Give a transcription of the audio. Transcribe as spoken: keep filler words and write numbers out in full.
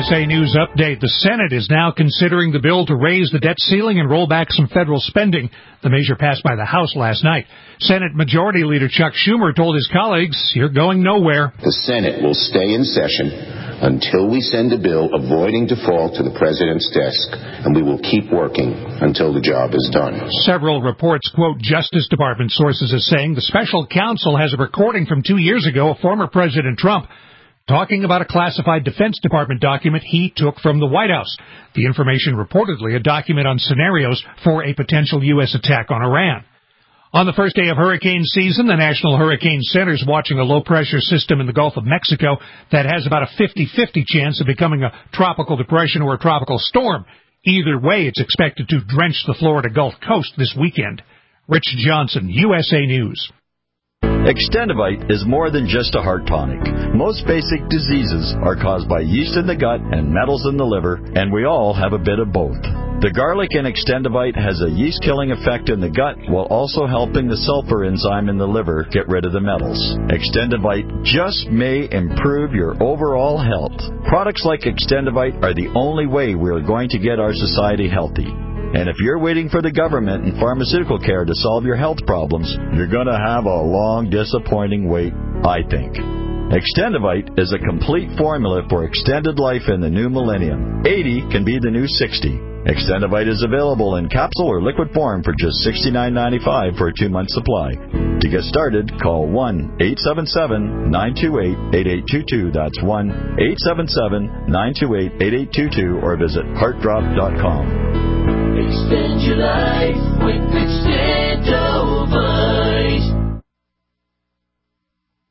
S A News Update. The Senate is now considering the bill to raise the debt ceiling and roll back some federal spending. The measure passed by the House last night. Senate Majority Leader Chuck Schumer told his colleagues, "You're going nowhere." The Senate will stay in session until we send a bill avoiding default to the President's desk, and we will keep working until the job is done. Several reports quote Justice Department sources as saying the special counsel has a recording from two years ago of former President Trump talking about a classified Defense Department document he took from the White House. The information reportedly a document on scenarios for a potential U S attack on Iran. On the first day of hurricane season, the National Hurricane Center is watching a low-pressure system in the Gulf of Mexico that has about a fifty-fifty chance of becoming a tropical depression or a tropical storm. Either way, it's expected to drench the Florida Gulf Coast this weekend. Rich Johnson, U S A News. Extendivite is more than just a heart tonic. Most basic diseases are caused by yeast in the gut and metals in the liver, and we all have a bit of both. The garlic in Extendivite has a yeast-killing effect in the gut while also helping the sulfur enzyme in the liver get rid of the metals. Extendivite just may improve your overall health. Products like Extendivite are the only way we are going to get our society healthy. And if you're waiting for the government and pharmaceutical care to solve your health problems, you're going to have a long, disappointing wait, I think. Extendivite is a complete formula for extended life in the new millennium. eighty can be the new sixty. Extendivite is available in capsule or liquid form for just sixty-nine ninety-five for a two-month supply. To get started, call one eight seven seven, nine two eight, eight eight two two. That's one eight seven seven, nine two eight, eight eight two two or visit heart drop dot com. Extend your life with Extend.